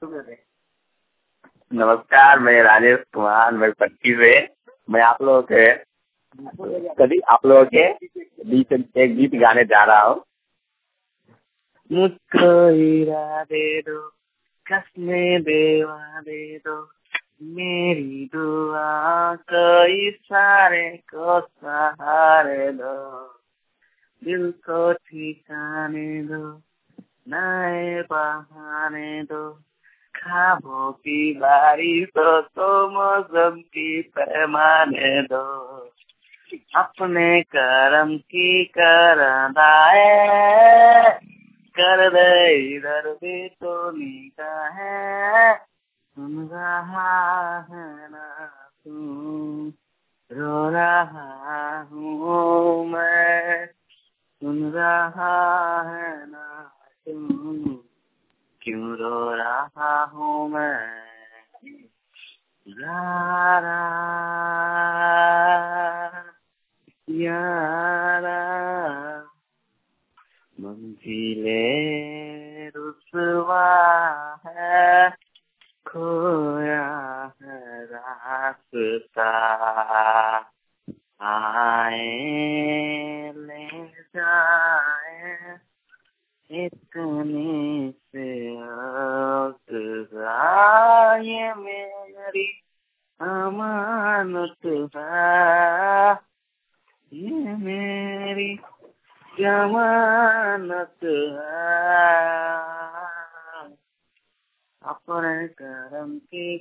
नमस्कार, मैं राजेश कुमार, मैं पट्टी से। मैं आप लोगों के बीच एक गीत गाने जा रहा हूँ। मुझको हीरा दे दो, कसमें देवा दे दो, मेरी दुआ को इशारे को सहारे दो, दिल को ठिकाने दो, नए बहाने दो, ख्वाबों की बारिश तो मौसम की पैमाने दो, अपने करम की करदाए कर दे इधर भी तो निगाहें, सुन रहा है ना तू, रो रहा हूँ मैं, सुन रहा है ना तू, क्यों रो रहा हूँ मैं, यारा यारा, मंजिले रुसवा है, खोया है रास्ता, आए ले जाए इतने से ये मेरी अमानत है, ये मेरी जमानत है, अपने करम की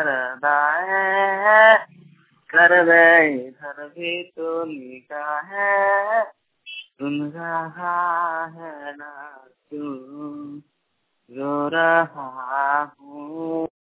करदाए कर दे इधर भी तो निगाहें, सुन रहा है ना तू, रो रहा